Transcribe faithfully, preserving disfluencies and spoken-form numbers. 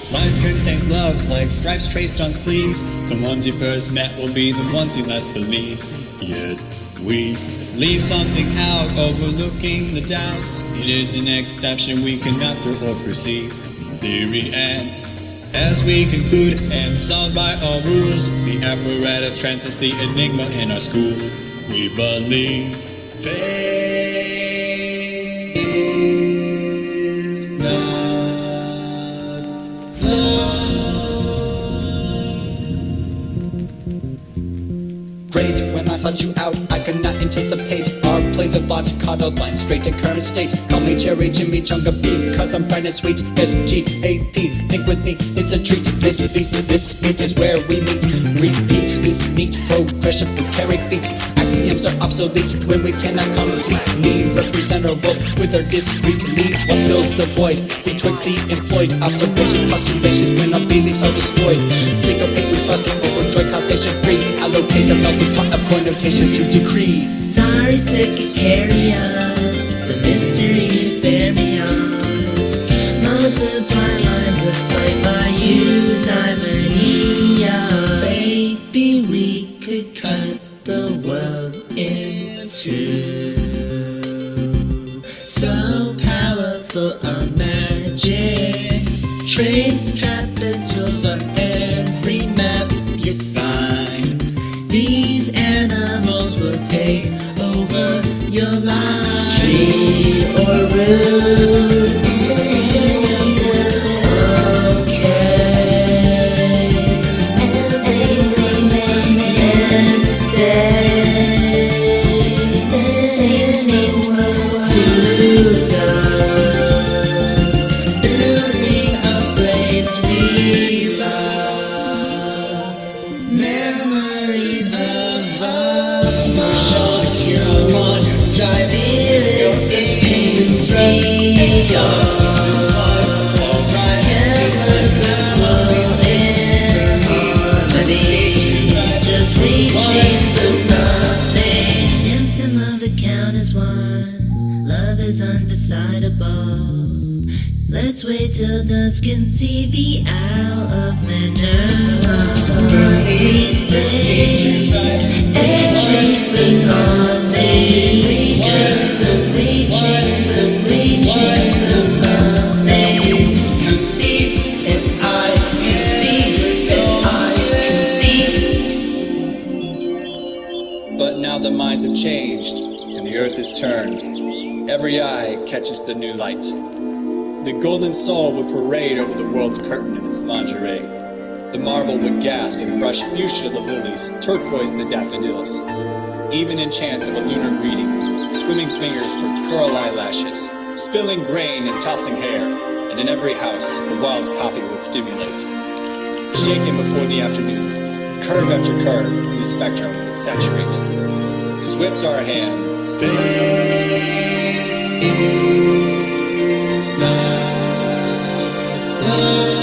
Life contains loves like stripes traced on sleeves. The ones you first met will be the ones you last believe. Yet we leave something out, overlooking the doubts. It is an exception we cannot throw or perceive. Theory and as we conclude and solved by all rules, the apparatus transcends the enigma in our schools. We believe fate is not love. Great, when I sought you out, I could not anticipate our plays of thought, caught a line straight to current state. Call me Jerry, Jimmy, Chunga B, cause I'm fine and sweet. S G A P, think with me, it's a treat. This beat, this beat is where we meet. Repeat this neat progression through carry feet. Axioms are obsolete when we cannot completely represent our world with our discrete needs. What fills the void betwixt the employed observations, postulations when our beliefs are destroyed. Syncopate with must be overjoyed, causation free. Allocate a melting pot of connotations to decree. Sorry, circuit carry on. The mystery bear beyond. Multiply lines of flight by you, diamond neon. Baby, we could cut the world in two. So powerful our magic. Trace capitals on every map you find. These animals will take over your life. Tree or root, okay. Mistakes, take the world to dust. Building a place we love. Memories of love. Short cure one, driving your industry. Lost to this was alright. Chemical in harmony. Just reaching to something. Symptom of the count is one. Love is undecidable. Let's wait till dusk and see the owl of Minerva. Once we stay, etchings is on me. Legions, legions, legions of something. Conceive if I can see, if I can see. But now the minds have changed, and the earth is turned. Every eye catches the new light. The golden soul would parade over the world's curtain in its lingerie. The marble would gasp and brush fuchsia the lilies, turquoise the daffodils. Even in chants of a lunar greeting, swimming fingers would curl eyelashes, spilling grain and tossing hair, and in every house the wild coffee would stimulate. Shaken before the afternoon, curve after curve in the spectrum would saturate. Swift our hands. Fate is not love.